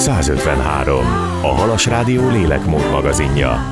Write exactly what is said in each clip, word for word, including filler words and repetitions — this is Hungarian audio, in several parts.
százötvenhárom. A Halas Rádió lélekmód magazinja.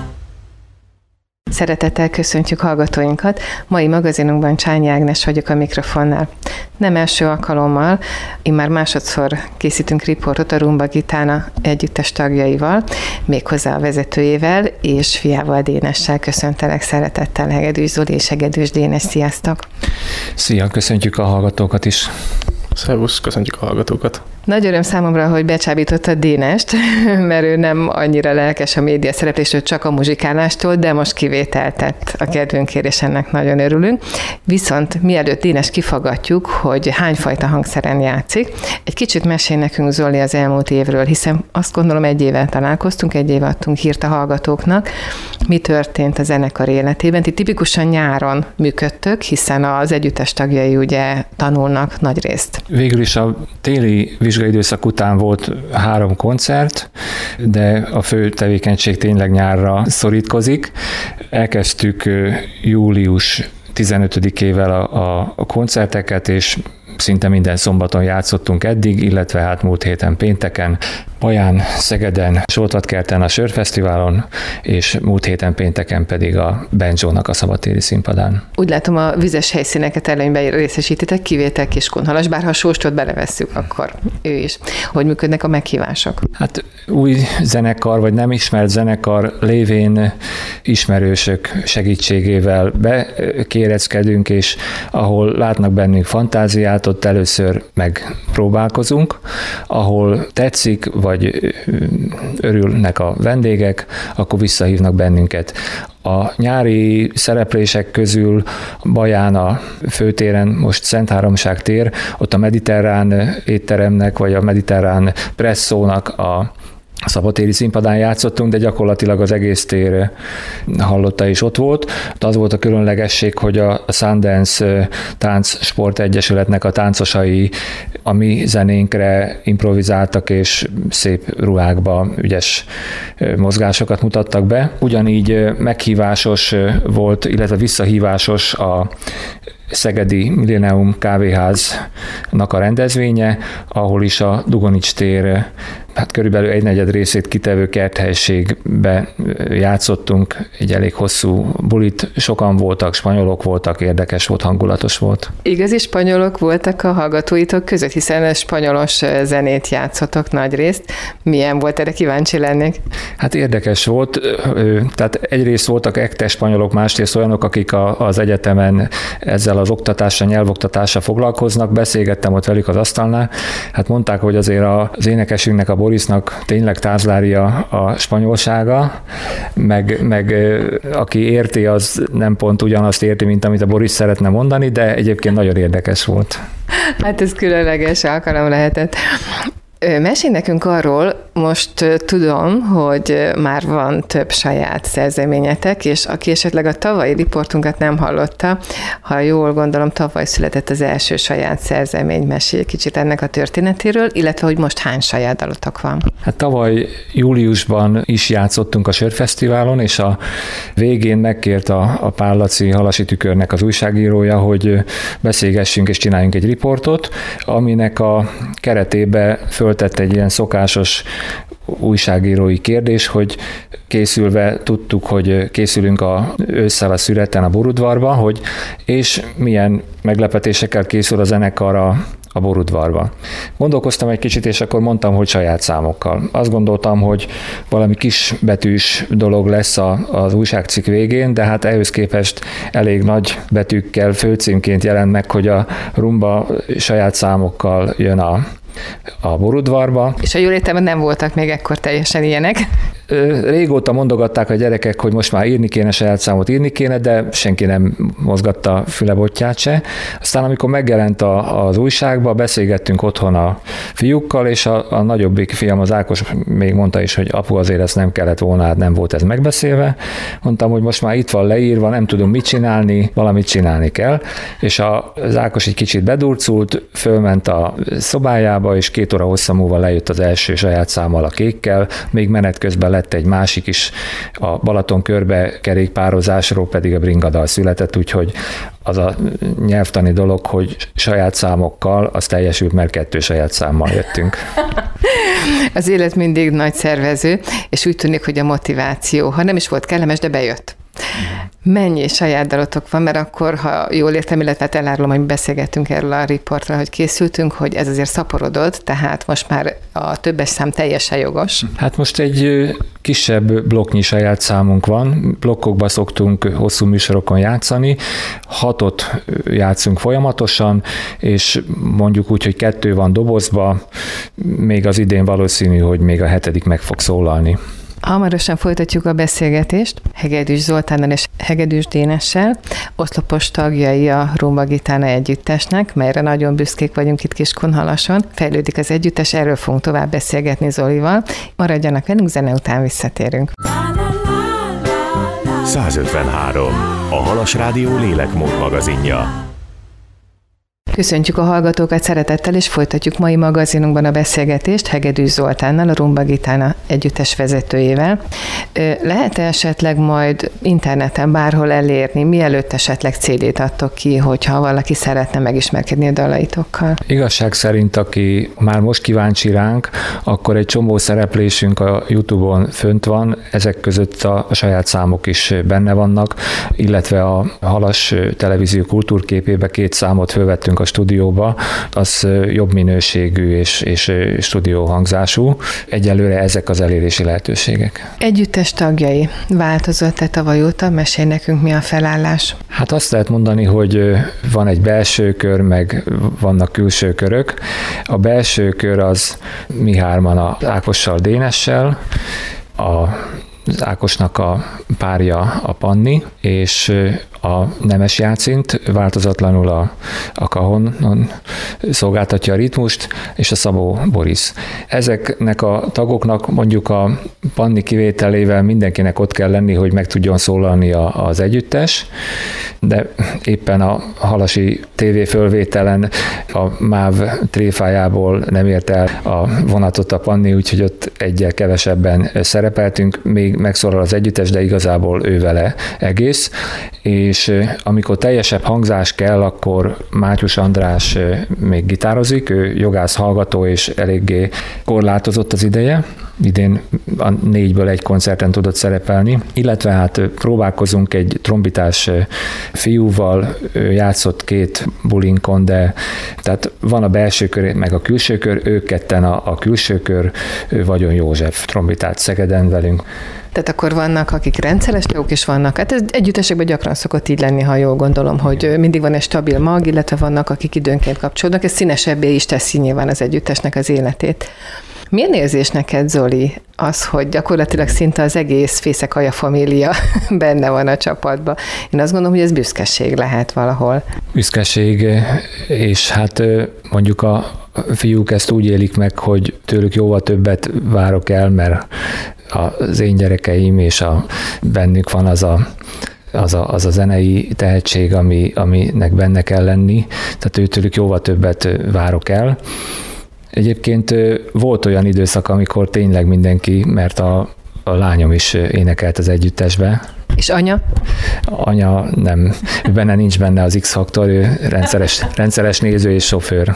Szeretettel köszöntjük hallgatóinkat. Mai magazinunkban Csányi Ágnes vagyok a mikrofonnál. Nem első alkalommal, immár másodszor készítünk riportot a Rumba Gitána együttes tagjaival, méghozzá a vezetőjével és fiával, Dénessel. Köszöntelek szeretettel, Hegedűs Zoli és Hegedűs Dénes. Sziasztok! Szia, köszöntjük a hallgatókat is! Szervusz, köszöntjük a hallgatókat! Nagy öröm számomra, hogy becsábítottad Dénest, mert ő nem annyira lelkes a média szereplésről, csak a muzsikálástól, de most kivételt tett a kedvünkért, és ennek nagyon örülünk. Viszont mielőtt Dénest kifagatjuk, hogy hányfajta hangszeren játszik, egy kicsit mesél nekünk, Zoli, az elmúlt évről, hiszen azt gondolom egy éve találkoztunk, egy éve adtunk hírt a hallgatóknak, mi történt a zenekar életében. Ti tipikusan nyáron működtök, hiszen az együttes tagjai ugye tanulnak nagyrészt. Végül is a téli vizsgaidőszak után volt három koncert, de a fő tevékenység tényleg nyárra szorítkozik. Elkezdtük július tizenötödikével a, a koncerteket, és szinte minden szombaton játszottunk eddig, illetve hát múlt héten pénteken, Baján, Szegeden, Soltvatkerten a Sörfesztiválon, és múlt héten pénteken pedig a Benjónak a szabadtéri színpadán. Úgy látom, a vizes helyszíneket előnyben részesítitek, kivétel Kiskunhalas, bár ha Sóstot belevesszük, akkor ő is. Hogy működnek a meghívások? Hát új zenekar, vagy nem ismert zenekar lévén ismerősök segítségével bekéreckedünk, és ahol látnak bennünk fantáziát, ott először megpróbálkozunk, ahol tetszik, vagy örülnek a vendégek, akkor visszahívnak bennünket. A nyári szereplések közül Baján a főtéren, most Szent Háromság tér, ott a mediterrán étteremnek, vagy a mediterrán presszónak a szabadtéri színpadán játszottunk, de gyakorlatilag az egész tér hallotta is ott volt. Az volt a különlegesség, hogy a Sundance Tánc Sport Egyesületnek a táncosai a mi zenénkre improvizáltak, és szép ruhákba ügyes mozgásokat mutattak be. Ugyanígy meghívásos volt, illetve visszahívásos a Szegedi Millennium Kávéháznak a rendezvénye, ahol is a Dugonics tér hát körülbelül egy negyed részét kitevő kerthelységbe játszottunk, egy elég hosszú bulit, sokan voltak, spanyolok voltak, érdekes volt, hangulatos volt. Igazi spanyolok voltak a hallgatóitok között, hiszen spanyolos zenét játszotok nagy részt. Milyen volt, erre kíváncsi lennék? Hát érdekes volt, tehát egyrészt voltak ekte spanyolok, másrészt olyanok, akik az egyetemen ezzel az oktatással, nyelvoktatással foglalkoznak, beszélgettem ott velük az asztalnál, hát mondták, hogy azért az énekesünknek, a Borisnak tényleg tázlária a spanyolsága, meg, meg aki érti, az nem pont ugyanazt érti, mint amit a Boris szeretne mondani, de egyébként nagyon érdekes volt. Hát ez különleges alkalom lehetett. Mesélj nekünk arról, most tudom, hogy már van több saját szerzeményetek, és aki esetleg a tavalyi riportunkat nem hallotta, ha jól gondolom, tavaly született az első saját szerzemény. Mesélj kicsit ennek a történetéről, illetve hogy most hány saját dalotok van. Hát tavaly júliusban is játszottunk a Sörfesztiválon, és a végén megkért a, a Pál Laci Halasi Tükörnek az újságírója, hogy beszélgessünk és csináljunk egy riportot, aminek a keretébe föltett egy ilyen szokásos újságírói kérdés, hogy készülve tudtuk, hogy készülünk a ősszel a Szüreten a Borudvarba, hogy és milyen meglepetésekkel készül a zenekar a a Borudvarba. Gondolkoztam egy kicsit, és akkor mondtam, hogy saját számokkal. Azt gondoltam, hogy valami kisbetűs dolog lesz a, az újságcikk végén, de hát ehhez képest elég nagy betűkkel főcímként jelent meg, hogy a Rumba saját számokkal jön a a Borudvarba. És ha jól értem, nem voltak még ekkor teljesen ilyenek? Régóta mondogatták a gyerekek, hogy most már írni kéne, saját számot írni kéne, de senki nem mozgatta fülebotját se. Aztán amikor megjelent a, az újságba, beszélgettünk otthon a fiúkkal, és a, a nagyobbik fiam, az Ákos még mondta is, hogy apu, azért ezt nem kellett volna, hát nem volt ez megbeszélve. Mondtam, hogy most már itt van leírva, nem tudom mit csinálni, valamit csinálni kell. És a, az Ákos egy kicsit bedurcult, fölment a szobájába, és két óra hosszú múlva lejött az első saját számmal, a Kékkel, még menet közben lett egy másik is, a Balaton körbe kerékpározásról pedig a bringadal született, úgyhogy az a nyelvtani dolog, hogy saját számokkal, az teljesült, mert kettő saját számmal jöttünk. Az élet mindig nagy szervező, és úgy tűnik, hogy a motiváció, ha nem is volt kellemes, de bejött. Mennyi saját dalotok van, mert akkor, ha jól értem, illetve elárulom, hogy beszélgettünk erről a riportra, hogy készültünk, hogy ez azért szaporodott, tehát most már a többes szám teljesen jogos. Hát most egy kisebb blokknyi saját számunk van, blokkokba szoktunk hosszú műsorokon játszani, hatot játszunk folyamatosan, és mondjuk úgy, hogy kettő van dobozba, még az idén valószínű, hogy még a hetedik meg fog szólalni. Hamarosan folytatjuk a beszélgetést Hegedűs Zoltánnal és Hegedűs Dénessel, oszlopos tagjai a Rumba Gitána együttesnek, melyre nagyon büszkék vagyunk itt Kiskunhalason. Fejlődik az együttes, erről fogunk tovább beszélgetni Zolival. Maradjanak velünk, zene után visszatérünk. százötvenhárom. A Halas Rádió lélekmód magazinja. Köszöntjük a hallgatókat szeretettel, és folytatjuk mai magazinunkban a beszélgetést Hegedűs Zoltánnal, a Rumba Gitána együttes vezetőjével. Lehet esetleg majd interneten bárhol elérni, mielőtt esetleg cé dét adtok ki, hogyha valaki szeretne megismerkedni a dalaitokkal? Igazság szerint, aki már most kíváncsi ránk, akkor egy csomó szereplésünk a YouTube-on fönt van, ezek között a saját számok is benne vannak, illetve a Halas televízió kultúrképébe két számot fölvettünk a stúdióba, az jobb minőségű és, és stúdió hangzású. Egyelőre ezek az elérési lehetőségek. Együttes tagjai változott-e tavaly óta? Mesélj nekünk, mi a felállás? Hát azt lehet mondani, hogy van egy belső kör, meg vannak külső körök. A belső kör az mi hárman az Ákossal, Dénessel, a az Ákosnak a párja a Panni, és a Nemes Jácint, változatlanul a, a Kahonon szolgáltatja a ritmust, és a Szabó Boris. Ezeknek a tagoknak mondjuk a Panni kivételével mindenkinek ott kell lenni, hogy meg tudjon szólalni a, az együttes, de éppen a halasi tévéfölvételen a MÁV tréfájából nem ért el a vonatot a Panni, úgyhogy ott egyel kevesebben szerepeltünk, még megszólal az együttes, de igazából ő vele egész, és amikor teljesebb hangzás kell, akkor Mátyus András még gitározik, ő jogász hallgató, és eléggé korlátozott az ideje. Idén a négyből egy koncerten tudott szerepelni, illetve hát próbálkozunk egy trombitás fiúval, ő játszott két bulinkon, de tehát van a belső kör, meg a külső kör, ők ketten a, a külső kör, ő Vagyon József trombitát Szegeden velünk. Tehát akkor vannak, akik rendszeres tagok is vannak. Hát ez együttesekben gyakran szokott így lenni, ha jól gondolom, hogy mindig van egy stabil mag, illetve vannak, akik időnként kapcsolódnak. Ez színesebbé is teszi nyilván az együttesnek az életét. Milyen érzés neked, Zoli, az, hogy gyakorlatilag szinte az egész Fészekalja família benne van a csapatban? Én azt gondolom, hogy ez büszkeség lehet valahol. Büszkeség, és hát mondjuk a fiúk ezt úgy élik meg, hogy tőlük jóval többet várok el, mert az én gyerekeim és a, bennük van az a Az a, az a zenei tehetség, ami, aminek benne kell lenni, tehát őtőlük jóval többet várok el. Egyébként volt olyan időszak, amikor tényleg mindenki, mert a, a lányom is énekelt az együttesbe. És anya? Anya nem, benne nincs benne az X-faktor, ő rendszeres, rendszeres néző és sofőr.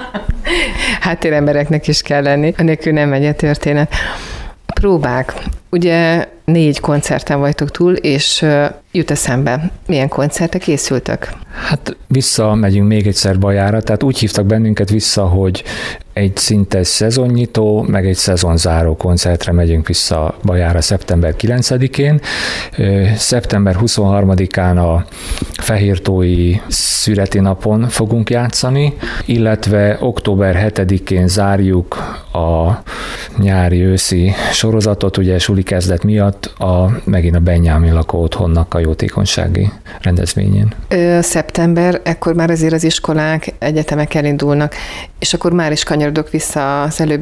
Háttérembereknek is kell lenni, anélkül nem megy a történet. Próbák. Ugye négy koncerten vagytok túl, és jut eszembe, milyen koncertek készültek? Hát visszamegyünk még egyszer Bajára, tehát úgy hívtak bennünket vissza, hogy egy szinte szezonnyitó, meg egy szezonzáró koncertre megyünk vissza Bajára szeptember kilencedikén. szeptember huszonharmadikán a Fehértói szüreti napon fogunk játszani, illetve október hetedikén zárjuk a nyári-őszi sorozatot, ugye suli kezdet miatt, a, megint a Benyámin lakó otthonnak a jótékonysági rendezvényén. Ö, szeptember, ekkor már azért az iskolák, egyetemek elindulnak, és akkor már is kanyarodok vissza az előbbi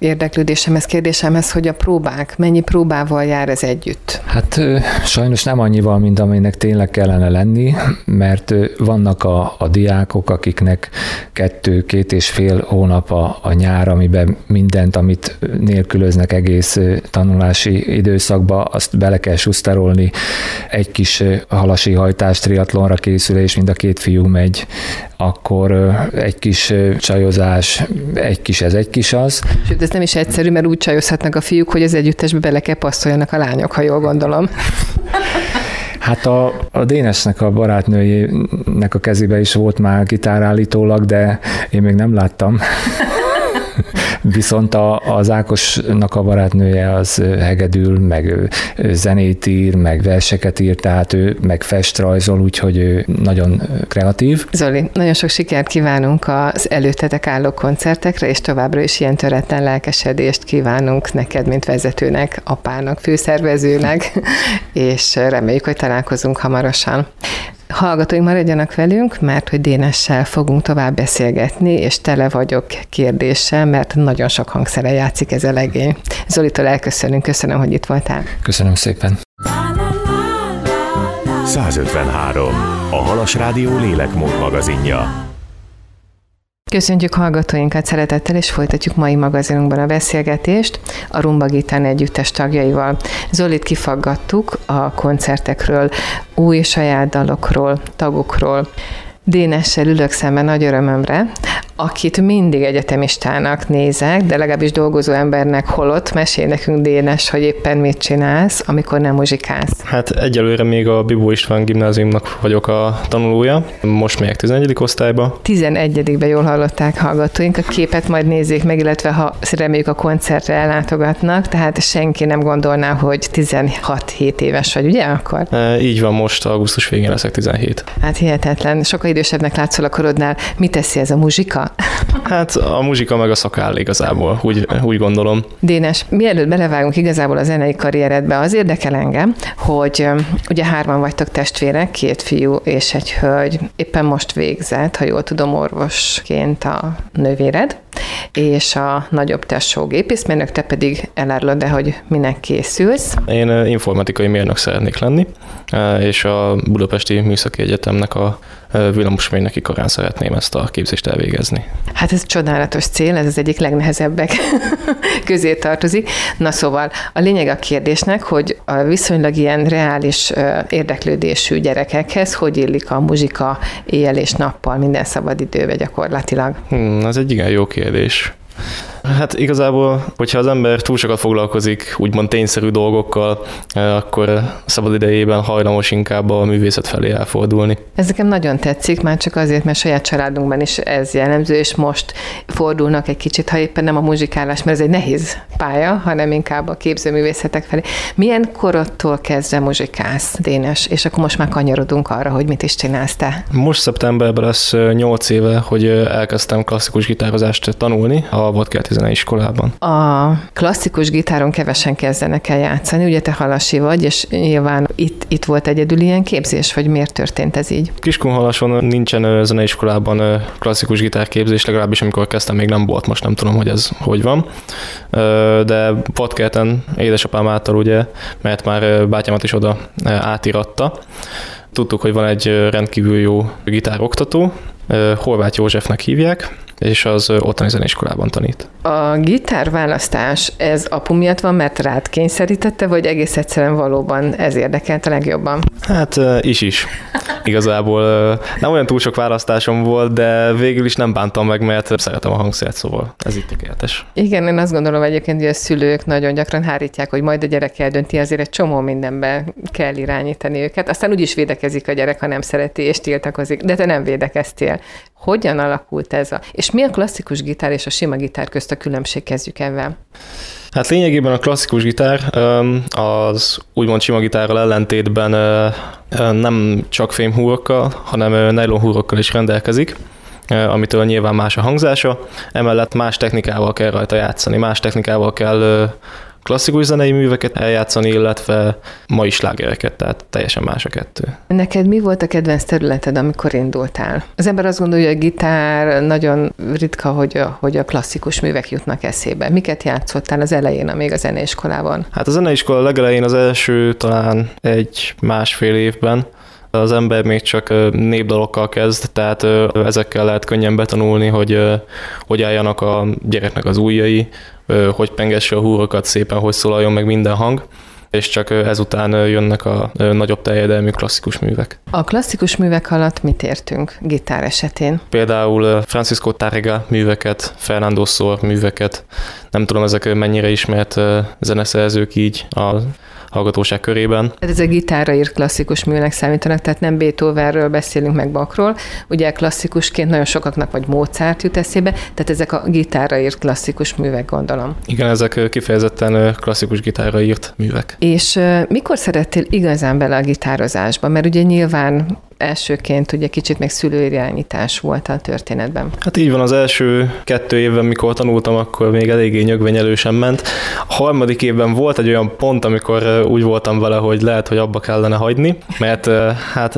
érdeklődésemhez, kérdésemhez, hogy a próbák, mennyi próbával jár ez együtt? Hát sajnos nem annyival, mint aminek tényleg kellene lenni, mert vannak a, a diákok, akiknek kettő, két és fél hónap a, a nyár, amiben mindent, amit nélkülöznek egész tanulási időszakba, azt bele kell suszterolni. Egy kis halasi hajtás, triatlonra készülés, mind a két fiú megy, akkor egy kis csajozás, egy kis ez, egy kis az. Sőt, ez nem is egyszerű, mert úgy csajozhatnak a fiúk, hogy az együttesbe bele kell passzoljanak a lányok, ha jól gondolom. Hát a, a Dénesnek a barátnőjének a kezébe is volt már gitár állítólag, de én még nem láttam. Viszont a, az Ákosnak a barátnője az hegedül, meg zenét ír, meg verseket ír, tehát ő meg fest, rajzol, úgyhogy ő nagyon kreatív. Zoli, nagyon sok sikert kívánunk az előttetek álló koncertekre, és továbbra is ilyen töretlen lelkesedést kívánunk neked, mint vezetőnek, apának, főszervezőnek, és reméljük, hogy találkozunk hamarosan. Hallgatóink, maradjanak velünk, mert hogy Dénessel fogunk tovább beszélgetni, és tele vagyok kérdéssel, mert nagyon sok hangszere játszik ez a legény. Zolitól elköszönünk, köszönöm, hogy itt voltál. Köszönöm szépen. százötvenhárom. A Halas Rádió lélekmód magazinja. Köszöntjük hallgatóinkat szeretettel, és folytatjuk mai magazinunkban a beszélgetést a Rumba Gitán együttes tagjaival. Zolit kifaggattuk a koncertekről, új saját dalokról, tagokról. Dénessel ülök szemben nagy örömömre, akit mindig egyetemistának nézek, de legalábbis dolgozó embernek holott. Mesélj nekünk, Dénes, hogy éppen mit csinálsz, amikor nem muzsikálsz. Hát egyelőre még a Bibó István gimnáziumnak vagyok a tanulója, most megyek tizenegyedik osztályba. tizenegyedikben jól hallották hallgatóink, a képet majd nézzék meg, illetve ha reméljük a koncertre ellátogatnak, tehát senki nem gondolná, hogy tizenhat-hét éves vagy, ugye akkor? E, így van, most augusztus végén leszek tizenhét. Hát hihetetlen, sokkal idősebbnek látszol a korodnál. Mit teszi ez a muzsika? Hát a muzsika meg a szakáll igazából, úgy, úgy gondolom. Dénes, mielőtt belevágunk igazából a zenei karrieredbe, az érdekel engem, hogy ugye hárman vagytok testvérek, két fiú és egy hölgy. Éppen most végzett, ha jól tudom, orvosként a nővéred, és a nagyobb tesó gépészmérnök, te pedig elárulod, de hogy minek készülsz. Én informatikai mérnök szeretnék lenni, és a Budapesti Műszaki Egyetemnek a villamosmérnöki karán szeretném ezt a képzést elvégezni. Hát ez csodálatos cél, ez az egyik legnehezebbek közé tartozik. Na szóval a lényeg a kérdésnek, hogy a viszonylag ilyen reális érdeklődésű gyerekekhez hogy illik a muzsika éjjel és nappal, minden szabadidőben gyakorlatilag? Hmm, ez egy igen jó kérdés. Hát igazából, hogyha az ember túl sokat foglalkozik úgymond tényszerű dolgokkal, akkor szabadidejében hajlamos inkább a művészet felé elfordulni. Ez nekem nagyon tetszik, már csak azért, mert saját családunkban is ez jellemző, és most fordulnak egy kicsit, ha éppen nem a muzsikálás, mert ez egy nehéz pálya, hanem inkább a képzőművészetek felé. Milyen korodtól kezdve muzsikálsz, Dénes? És akkor most már kanyarodunk arra, hogy mit is csinálsz te. Most szeptemberben lesz nyolc éve, hogy elkezdtem klasszikus gitározást tanulni a Vadkerti Zeneiskolában. A klasszikus gitáron kevesen kezdenek el játszani, ugye te halasi vagy, és nyilván itt, itt volt egyedül ilyen képzés, vagy miért történt ez így? Kiskunhalason nincsen zeneiskolában klasszikus gitárképzés, legalábbis amikor kezdtem, még nem volt, most nem tudom, hogy ez hogy van. De Vadkerten édesapám által ugye, mert már bátyámat is oda átiratta. Tudtuk, hogy van egy rendkívül jó gitároktató, Horváth Józsefnek hívják, és az ottani zeneiskolában tanít. A gitárválasztás, ez apu miatt van, mert rád kényszerítette, vagy egész egyszerűen valóban ez érdekelt a legjobban? Hát is is. Igazából nem olyan túl sok választásom volt, de végül is nem bántam meg, mert szeretem a hangszert, szóval ez itt tökéletes. Igen, én azt gondolom egyébként, hogy a szülők nagyon gyakran hárítják, hogy majd a gyerek eldönti, azért egy csomó mindenbe kell irányítani őket. Aztán úgyis védekezik a gyerek, ha nem szereti és tiltakozik, de te nem védekeztél. Hogyan alakult ez a... És mi a klasszikus gitár és a sima gitár közt a különbség, kezdjük ezzel? Hát lényegében a klasszikus gitár az úgymond sima gitárral ellentétben nem csak fémhúrokkal, hanem nylonhúrokkal is rendelkezik, amitől nyilván más a hangzása, emellett más technikával kell rajta játszani, más technikával kell klasszikus zenei műveket eljátszani, illetve mai slágereket, tehát teljesen más a kettő. Neked mi volt a kedvenc területed, amikor indultál? Az ember azt gondolja, hogy a gitár nagyon ritka, hogy a, hogy a klasszikus művek jutnak eszébe. Miket játszottál az elején, még a zeneiskolában? Hát a zeneiskola legelején az első talán egy másfél évben az ember még csak népdalokkal kezd, tehát ezekkel lehet könnyen betanulni, hogy hogy álljanak a gyereknek az ujjai, hogy pengesse a húrokat szépen, hogy szólaljon meg minden hang, és csak ezután jönnek a nagyobb terjedelmű klasszikus művek. A klasszikus művek alatt mit értünk gitár esetén? Például Francisco Tárrega műveket, Fernando Sor műveket, nem tudom, ezek mennyire ismert zeneszerzők így a hallgatóság körében. Ez a gitárra írt klasszikus műnek számítanak, tehát nem Beethovenről beszélünk meg Bachról. Ugye klasszikusként nagyon sokaknak vagy Mozart jut eszébe, tehát ezek a gitárra írt klasszikus művek, gondolom. Igen, ezek kifejezetten klasszikus gitárra írt művek. És mikor szerettél igazán bele a gitározásba? Mert ugye nyilván elsőként ugye kicsit még szülőirányítás volt a történetben. Hát így van, az első kettő évben, mikor tanultam, akkor még eléggé nyögvenyelősen ment. A harmadik évben volt egy olyan pont, amikor úgy voltam vele, hogy lehet, hogy abba kellene hagyni, mert hát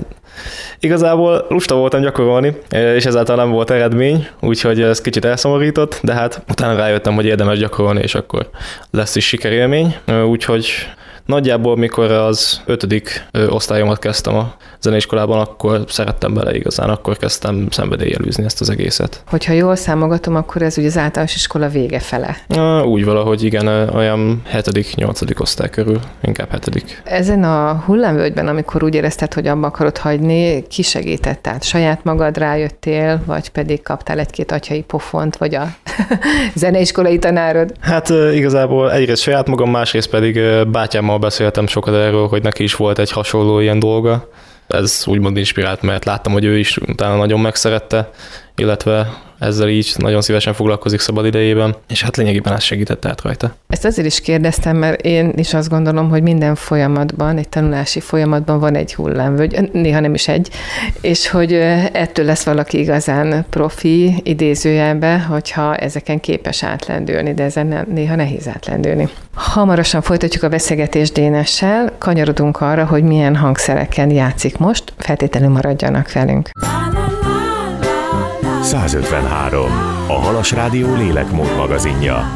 igazából lusta voltam gyakorolni, és ezáltal nem volt eredmény, úgyhogy ez kicsit elszomorított, de hát utána rájöttem, hogy érdemes gyakorolni, és akkor lesz is sikerélmény, úgyhogy nagyjából, mikor az ötödik osztályomat kezdtem a zeneiskolában, akkor szerettem bele igazán, akkor kezdtem szenvedéllyel űzni ezt az egészet. Hogyha jól számogatom, akkor ez ugye az általános iskola vége fele. Úgy valahogy igen, olyan hetedik, nyolcadik osztály körül, inkább hetedik. Ezen a hullámvölgyben, amikor úgy érezted, hogy abba akarod hagyni, ki segített? Tehát saját magad rájöttél, vagy pedig kaptál egy-két atyai pofont, vagy a zeneiskolai tanárod? Hát igazából egyrészt saját magam, másrészt pedig bátyámmal beszéltem sokat erről, hogy neki is volt egy hasonló ilyen dolga. Ez úgymond inspirált, mert láttam, hogy ő is utána nagyon megszerette, illetve ezzel így nagyon szívesen foglalkozik szabad idejében, és hát lényegében ez segített át rajta. Ezt azért is kérdeztem, mert én is azt gondolom, hogy minden folyamatban, egy tanulási folyamatban van egy hullámvölgy, néha nem is egy, és hogy ettől lesz valaki igazán profi idézőjelbe, hogyha ezeken képes átlendülni, de ezen néha nehéz átlendülni. Hamarosan folytatjuk a beszélgetést Dénessel, kanyarodunk arra, hogy milyen hangszereken játszik most, feltétlenül maradjanak velünk. százötvenhárom. A Halas Rádió lélekmód magazinja.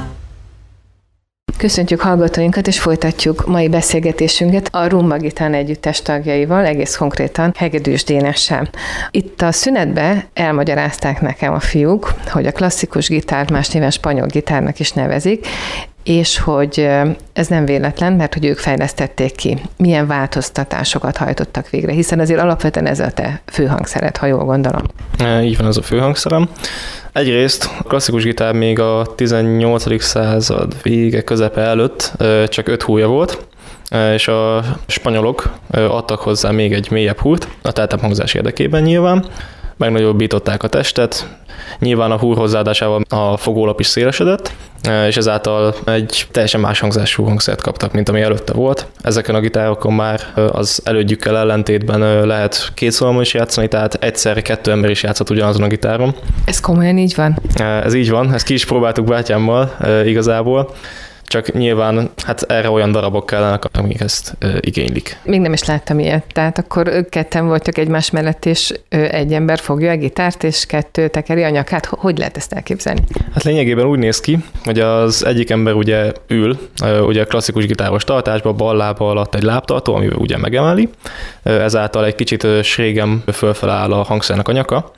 Köszöntjük hallgatóinkat, és folytatjuk mai beszélgetésünket a Rumba Gitán együttes tagjaival, egész konkrétan Hegedűs Dénessel. Itt a szünetben elmagyarázták nekem a fiúk, hogy a klasszikus gitárt más néven spanyol gitárnak is nevezik, és hogy ez nem véletlen, mert hogy ők fejlesztették ki. Milyen változtatásokat hajtottak végre, hiszen azért alapvetően ez a te főhangszered, ha jól gondolom. Így van, ez a főhangszerem. Egyrészt a klasszikus gitár még a tizennyolcadik század vége közepe előtt csak öt húrja volt, és a spanyolok adtak hozzá még egy mélyebb húrt, a teltebb hangzás érdekében nyilván. Megnagyobbították a testet, nyilván a húr hozzáadásával a fogólap is szélesedett, és ezáltal egy teljesen más hangzású hangszert kaptak, mint ami előtte volt. Ezeken a gitárokon már az elődjükkel ellentétben lehet két szólamon is játszani, tehát egyszerre kettő ember is játszhat ugyanazon a gitáron. Ez komolyan így van? Ez így van, ezt ki is próbáltuk bátyámmal igazából. Csak nyilván hát erre olyan darabok kellenek, amik ezt e, igénylik. Még nem is láttam ilyet. Tehát akkor ketten voltak egymás mellett, és egy ember fogja a gitárt, és kettő tekeri a nyakát. Hogy lehet ezt elképzelni? Hát lényegében úgy néz ki, hogy az egyik ember ugye ül, ugye klasszikus gitáros tartásban, bal lába alatt egy lábtartó, amivel ugye megemeli. Ezáltal egy kicsit srégem fölfele áll a hangszernek a nyaka.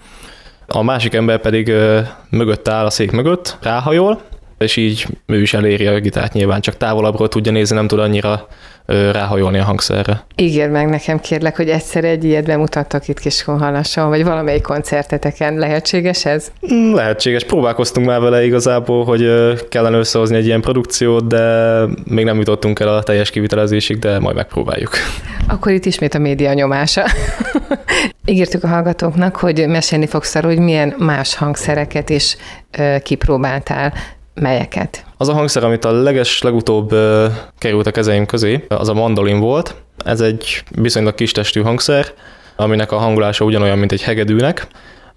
A másik ember pedig mögött áll a szék mögött, ráhajol, és így ő is eléri a gitárt, nyilván csak távolabbról tudja nézni, nem tud annyira ö, ráhajolni a hangszerre. Ígérd meg nekem, kérlek, hogy egyszer egy ilyet bemutattok itt Kiskunhalason, vagy valamelyik koncerteteken. Lehetséges ez? Lehetséges. Próbálkoztunk már vele igazából, hogy kellene összehozni egy ilyen produkciót, de még nem jutottunk el a teljes kivitelezésig, de majd megpróbáljuk. Akkor itt ismét a média nyomása. Ígértük a hallgatóknak, hogy mesélni fogsz arról, hogy milyen más hangszereket is ö, kipróbáltál. Melyeket? Az a hangszer, amit a leges legutóbb uh, került a kezeim közé, az a mandolin volt. Ez egy viszonylag kis testű hangszer, aminek a hangolása ugyanolyan, mint egy hegedűnek.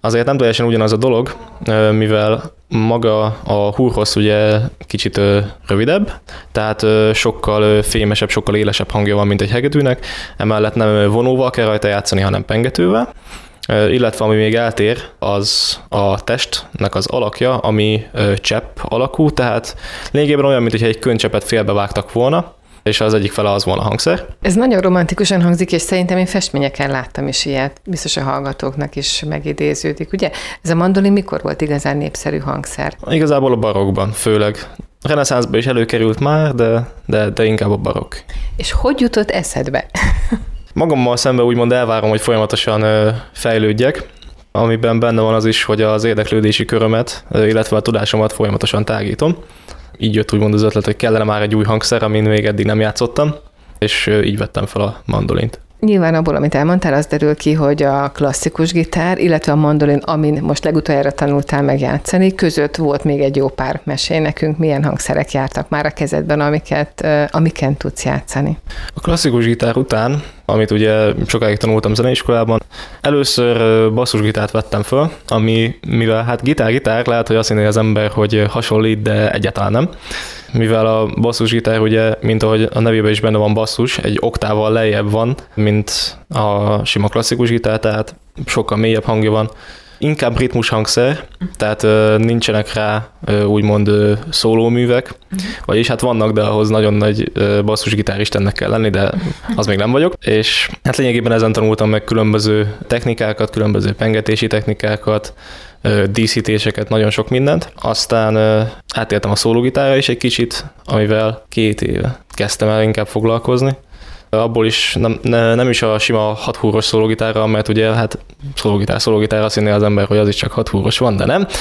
azért nem teljesen ugyanaz a dolog, mivel maga a húrhossz ugye kicsit rövidebb, tehát sokkal fémesebb, sokkal élesebb hangja van, mint egy hegedűnek, emellett nem vonóval kell rajta játszani, hanem pengetővel, illetve ami még eltér, az a testnek az alakja, ami csepp alakú, tehát lényegében olyan, mintha egy könycseppet félbevágtak volna, és az egyik fele az volna a hangszer. Ez nagyon romantikusan hangzik, és szerintem én festményeken láttam is ilyet, biztos a hallgatóknak is megidéződik, ugye? Ez a mandolin mikor volt igazán népszerű hangszer? Igazából a barokkban, főleg. Reneszánszban is előkerült már, de, de, de inkább a barokk. És hogy jutott eszedbe? Magammal szemben úgymond elvárom, hogy folyamatosan fejlődjek, amiben benne van az is, hogy az érdeklődési körömet, illetve a tudásomat folyamatosan tágítom. Így jött úgymond az ötlet, hogy kellene már egy új hangszer, amin még eddig nem játszottam, és így vettem fel a mandolint. Nyilván abból, amit elmondtál, az derül ki, hogy a klasszikus gitár, illetve a mandolin, amin most legutoljára tanultál megjátszani, között volt még egy jó pár. Mesélj nekünk, milyen hangszerek jártak már a kezedben, amiket, amiken tudsz játszani. A klasszikus gitár után, amit ugye sokáig tanultam zeneiskolában, először basszusgitárt vettem föl, ami, mivel hát gitár-gitár, lehet, hogy azt hinné az ember, hogy hasonlít, de egyáltalán nem. Mivel a basszusgitár ugye, mint ahogy a nevében is benne van basszus, egy oktával lejjebb van, mint a sima klasszikus gitár, tehát sokkal mélyebb hangja van. Inkább ritmus hangszer, tehát uh, nincsenek rá uh, úgymond uh, szólóművek, uh-huh. vagyis hát vannak, de ahhoz nagyon nagy uh, basszusgitáristennek kell lenni, de az még nem vagyok. És hát lényegében ezen tanultam meg különböző technikákat, különböző pengetési technikákat, uh, díszítéseket, nagyon sok mindent. Aztán uh, átéltem a szólógitárra is egy kicsit, amivel két éve kezdtem el inkább foglalkozni. Abból is nem, ne, nem is a sima hat húros szólógitárra, mert ugye hát szólógitár, szólógitár azt hinné az ember, hogy az is csak hat húros van, de nem,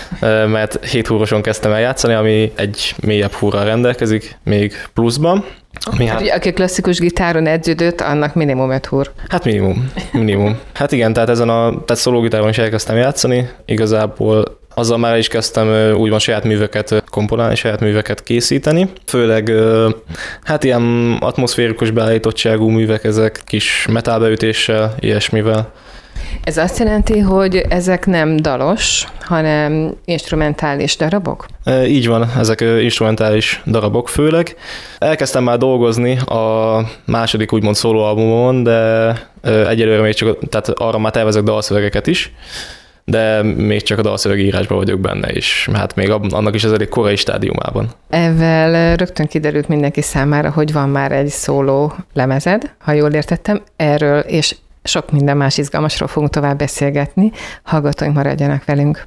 mert hét húroson kezdtem el játszani, ami egy mélyebb húrral rendelkezik, még pluszban. Ami hát, hát, aki klasszikus gitáron edződött, annak minimum öt húr. Hát minimum, minimum. Hát igen, tehát ezen a tehát szólógitáron is elkezdtem játszani, igazából azzal már is kezdtem úgymond saját műveket komponálni, saját műveket készíteni. Főleg hát ilyen atmoszférikus beállítottságú művek, ezek kis metálbeütéssel, ilyesmivel. Ez azt jelenti, hogy ezek nem dalos, hanem instrumentális darabok? E, így van, ezek instrumentális darabok főleg. Elkezdtem már dolgozni a második úgymond szólóalbumon, de egyelőre még csak, tehát arra már tervezek dalszövegeket is, de még csak a dalszövegírásban vagyok benne, és hát még annak is az elég korai stádiumában. Ezzel rögtön kiderült mindenki számára, hogy van már egy szóló lemezed, ha jól értettem, erről és sok minden más izgalmasról fogunk tovább beszélgetni. Hallgatóink, maradjanak velünk.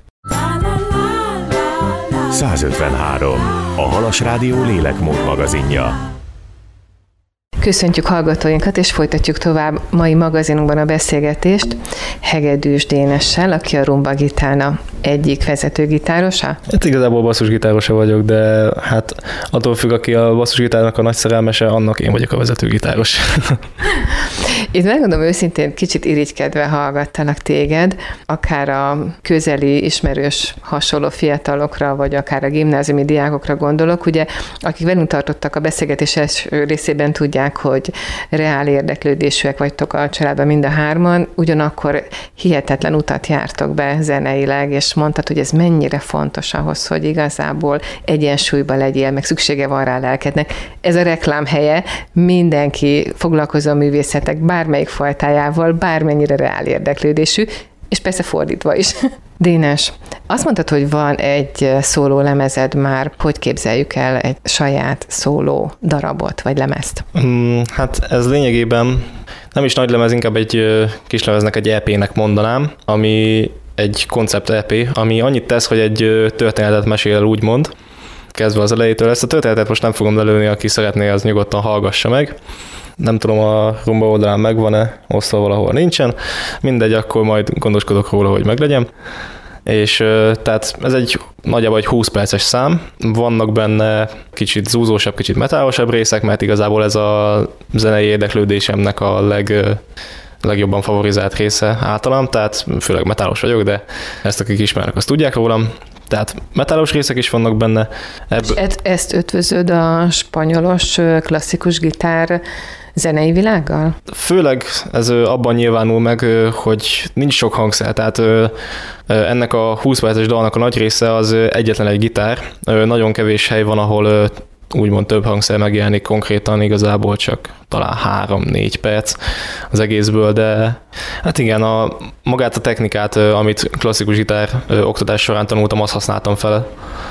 százötvenhárom. A Halas Rádió lélekmód magazinja. Köszöntjük hallgatóinkat, és folytatjuk tovább mai magazinunkban a beszélgetést Hegedűs Dénessel, aki a Rumba Gitana egyik vezetőgitárosa. Hát igazából basszusgitárosa vagyok, de hát attól függ, aki a basszusgitárnak a nagy szerelmese, annak én vagyok a vezetőgitáros. Itt megmondom őszintén, kicsit irigykedve hallgattalak téged, akár a közeli ismerős hasonló fiatalokra, vagy akár a gimnáziumi diákokra gondolok, ugye, akik velünk tartottak a beszélgetés első részében, tudják, hogy reál érdeklődésűek vagytok a családban mind a hárman, ugyanakkor hihetetlen utat jártok be zeneileg, és mondtad, hogy ez mennyire fontos ahhoz, hogy igazából egyensúlyban legyél, meg szüksége van rá lelkednek. Ez a reklám helye, mindenki foglalkozó a művészetek bármelyik fajtájával, bármennyire reál érdeklődésű, és persze fordítva is. Dénes, azt mondtad, hogy van egy szóló lemezed már, hogy képzeljük el egy saját szóló darabot, vagy lemezt? Hmm, hát ez lényegében nem is nagy lemez, inkább egy kis lemeznek, egy é pének mondanám, ami egy koncept é pé, ami annyit tesz, hogy egy történetet mesél el, úgymond, kezdve az elejétől. Ezt a történetet most nem fogom lelőni, aki szeretné, az nyugodtan hallgassa meg. Nem tudom, a Rumba oldalán megvan-e, osztva valahol nincsen. Mindegy, akkor majd gondoskodok róla, hogy meglegyen. És tehát ez egy nagyjából egy húsz perces szám. Vannak benne kicsit zúzósabb, kicsit metálosabb részek, mert igazából ez a zenei érdeklődésemnek a leg, legjobban favorizált része általam, tehát főleg metálos vagyok, de ezt akik ismernek, azt tudják rólam. Tehát metálos részek is vannak benne. Ebből... És ezt ötvözöd a spanyolos klasszikus gitár zenei világgal? Főleg ez abban nyilvánul meg, hogy nincs sok hangszer, tehát ennek a húsz perces dalnak a nagy része az egyetlen egy gitár. Nagyon kevés hely van, ahol úgymond több hangszer megjelenik, konkrétan igazából csak talán három-négy perc az egészből, de hát igen, a, magát a technikát, amit klasszikus gitár oktatás során tanultam, azt használtam fel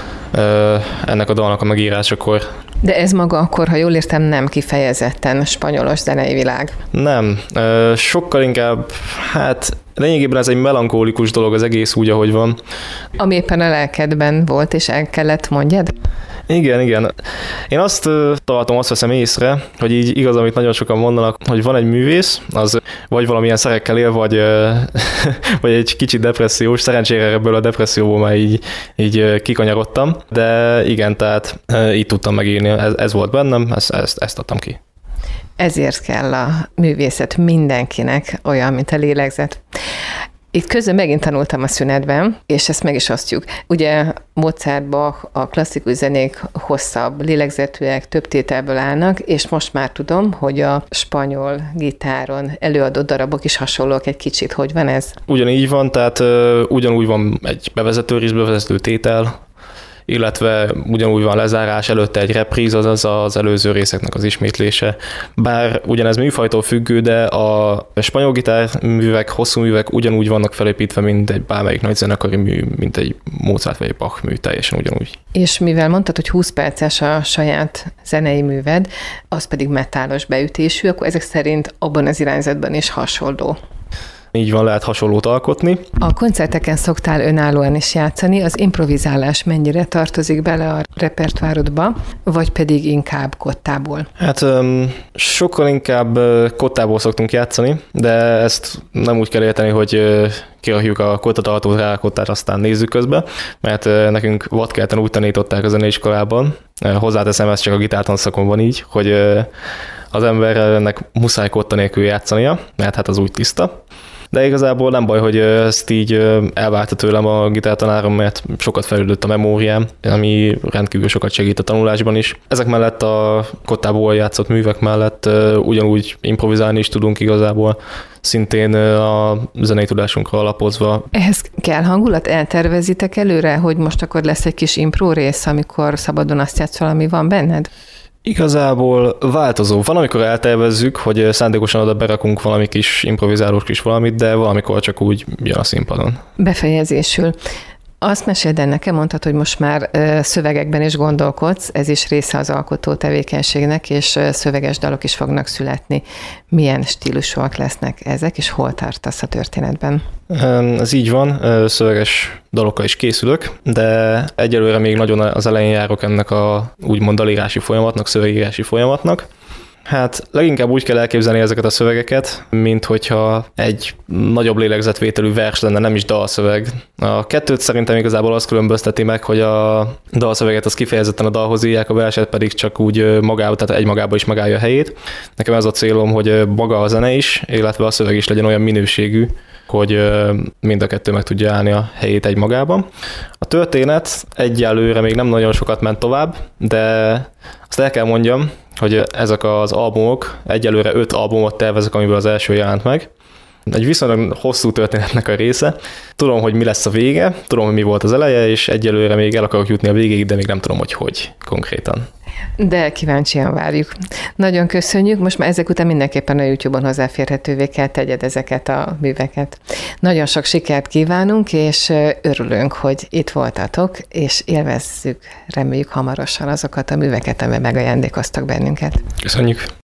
ennek a dalnak a megírásakor. De ez maga akkor, ha jól értem, nem kifejezetten spanyolos zenei világ? Nem, sokkal inkább, hát lényegében ez egy melankólikus dolog az egész úgy, ahogy van. Ami éppen a lelkedben volt, és el kellett mondjad? Igen, igen. Én azt tartom, azt veszem észre, hogy így igaz, amit nagyon sokan mondanak, hogy van egy művész, az vagy valamilyen szerekkel él, vagy, vagy egy kicsit depressziós. Szerencsére ebből a depresszióból már így, így kikanyarodtam, de igen, tehát így tudtam megírni. Ez, ez volt bennem, ezt, ezt, ezt adtam ki. Ezért kell a művészet mindenkinek olyan, mint a lélegzet. Itt közben megint tanultam a szünetben, és ezt meg is osztjuk. Ugye Mozart, Bach, a klasszikus zenék hosszabb, lélegzetűek, több tételből állnak, és most már tudom, hogy a spanyol gitáron előadott darabok is hasonlók egy kicsit. Hogy van ez? Ugyanígy van, tehát uh, ugyanúgy van egy bevezető rész, bevezető tétel, illetve ugyanúgy van lezárás, előtte egy repríz, azaz az előző részeknek az ismétlése. Bár ugyanez műfajtól függő, de a spanyol gitárművek, hosszú művek ugyanúgy vannak felépítve, mint egy bármelyik nagy zenekari mű, mint egy Mozart vagy egy Bach mű, teljesen ugyanúgy. És mivel mondtad, hogy húsz perces a saját zenei műved, az pedig metálos beütésű, akkor ezek szerint abban az irányzatban is hasonló. Így van, lehet hasonlót alkotni. A koncerteken szoktál önállóan is játszani, az improvizálás mennyire tartozik bele a repertoárodba, vagy pedig inkább kottából? Hát um, sokkal inkább uh, kottából szoktunk játszani, de ezt nem úgy kell érteni, hogy uh, kirakjuk a kottatartót rá a kottát, aztán nézzük közbe, mert uh, nekünk vadkelten úgy tanították a zeneiskolában, uh, hozzáteszem, ez csak a gitártanszakon van így, hogy uh, az embernek muszáj kotta nélkül játszania, mert hát az úgy tiszta. De igazából nem baj, hogy ezt így elvárta tőlem a gitártanárom, mert sokat fejlődött a memóriám, ami rendkívül sokat segít a tanulásban is. Ezek mellett a kottából játszott művek mellett ugyanúgy improvizálni is tudunk igazából, szintén a zenei tudásunkra alapozva. Ehhez kell hangulat? Eltervezitek előre, hogy most akkor lesz egy kis impro rész, amikor szabadon azt játszol, ami van benned? Igazából változó. Van, amikor eltervezzük, hogy szándékosan oda berakunk valami kis improvizálós kis valamit, de valamikor csak úgy jön a színpadon. Befejezésül. Azt meséld el nekem, mondtad, hogy most már szövegekben is gondolkodsz, ez is része az alkotó tevékenységnek, és szöveges dalok is fognak születni. Milyen stílusúak lesznek ezek, és hol tartasz a történetben? Ez így van, szöveges dalokkal is készülök, de egyelőre még nagyon az elején járok ennek a úgymond dalírási folyamatnak, szövegírási folyamatnak. Hát leginkább úgy kell elképzelni ezeket a szövegeket, mint hogyha egy nagyobb lélegzetvételű vers lenne, nem is dalszöveg. A kettőt szerintem igazából azt különbözteti meg, hogy a dalszöveget az kifejezetten a dalhoz írják, a verset pedig csak úgy magába, tehát egymagában is megállja a helyét. Nekem ez a célom, hogy maga a zene is, illetve a szöveg is legyen olyan minőségű, hogy mind a kettő meg tudja állni a helyét egymagában. A történet egyelőre még nem nagyon sokat ment tovább, de azt el kell mondjam, hogy ezek az albumok, egyelőre öt albumot tervezek, amiből az első jelent meg. Egy viszonylag hosszú történetnek a része. Tudom, hogy mi lesz a vége, tudom, hogy mi volt az eleje, és egyelőre még el akarok jutni a végéig, de még nem tudom, hogy hogy konkrétan. De kíváncsian várjuk. Nagyon köszönjük, most már ezek után mindenképpen a YouTube-on hozzáférhetővé kell tegyed ezeket a műveket. Nagyon sok sikert kívánunk, és örülünk, hogy itt voltatok, és élvezzük, reméljük hamarosan azokat a műveket, amely megajándékoztak bennünket. Köszönjük!